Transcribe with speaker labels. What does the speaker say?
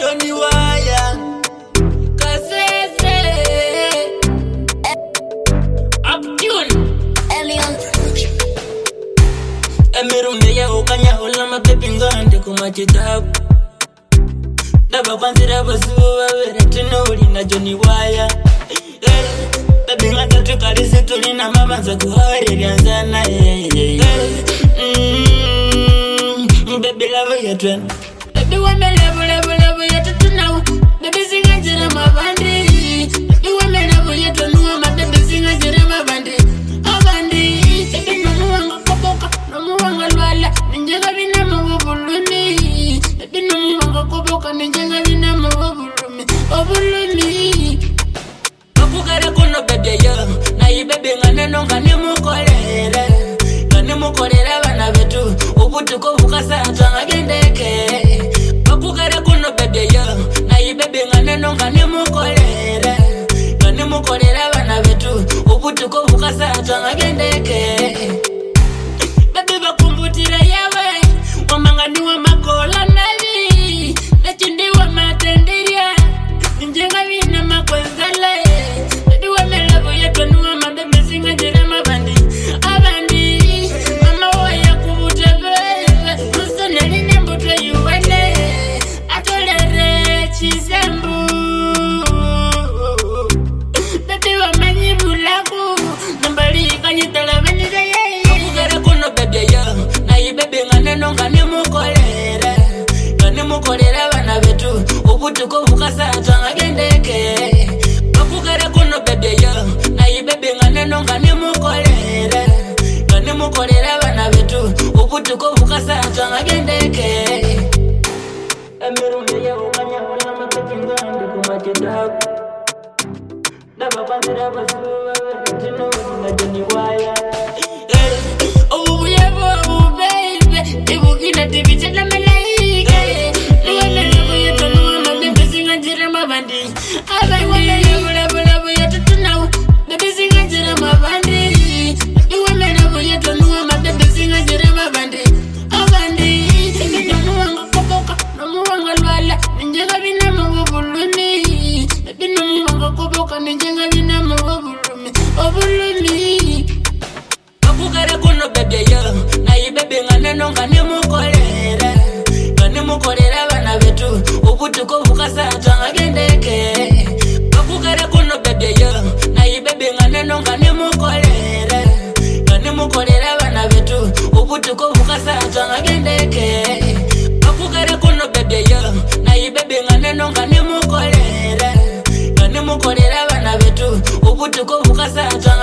Speaker 1: Johnny Wire Kasese Uptune
Speaker 2: Elion
Speaker 1: Emirunde ya ukanya hula mapepi ngande kumachitabu Daba kwanzira basuwa wera tinuli na Johnny Wire Baby ngatatu kalisi tulina mama za kuhari lianzana Baby love ya twena Baby wame love ya tutunau Baby singa jira mabandi Baby wame love ya tunuwa ma baby singa jira mabandi Abandi Baby namu wanga koboka Namu wanga lwala Ninjenga vina mawabuluni Baby namu wanga koboka Ninjenga vina mawabuluni Obuluni Bakugara kono baby yo Na yi baby nganeno ngani mukolere Ngani mukolere bana betu Ubutuko bukasa atanga gendeke Bakugara kono baby yo Na yi baby nganeno ngani mukolere Ngani mukolere bana betu Ubutuko bukasa atanga gendeke Baby bakumbutira yawe Wamangani wa makola nali Nachindi wa matendiria Njenga vina makwenzale Baby wame love ya tunuwa mababy singa jira mabandi Abandi Mama waya kubuta bebe Musta neline mbutwe yuwele Atolere chisembu Baby wame nyibulaku Nambali kanyitala venida ye Bakugara kuno baby yo Na yi baby nganeno ngani mukolere Ngani mukolere bana betu Ubutuko bukasa atanga gendeke Bakugara kuno baby yo Na yi baby nganeno ngani mukolere Ngani mukolere bana betu Ubutuko bukasa atanga gendeke Emirunde ya ukanya hula mapepi ngande kumachitabu Daba kwanzira basuwa wera tinuli na Johnny Wire Ibukina tibiche la malaika Luwame labo ya tunuwa mababy singa jira mabandi Abai wame labo ya tutunau Baby singa jira mabandi Luwame labo ya tunuwa mababy singa jira mabandi Abandi Namu wanga koboka Namu wanga lwala Ninjenga vina mawabuluni Baby namu wanga koboka Ninjenga vina mawabuluni Obuluni Bakugara kuno baby yo Na yi baby nganeno ngani mukolere Ngani mukolere bana betu Ubutuko bukasa atanga gendeke Bakugara kuno baby yo Na yi baby nganeno ngani mukolere Ngani mukolere bana betu Ubutuko bukasa atanga gendeke Bakugara kuno baby yo Na yi baby nganeno ngani mukolere Ngani mukolere bana betu Ubutuko bukasa atanga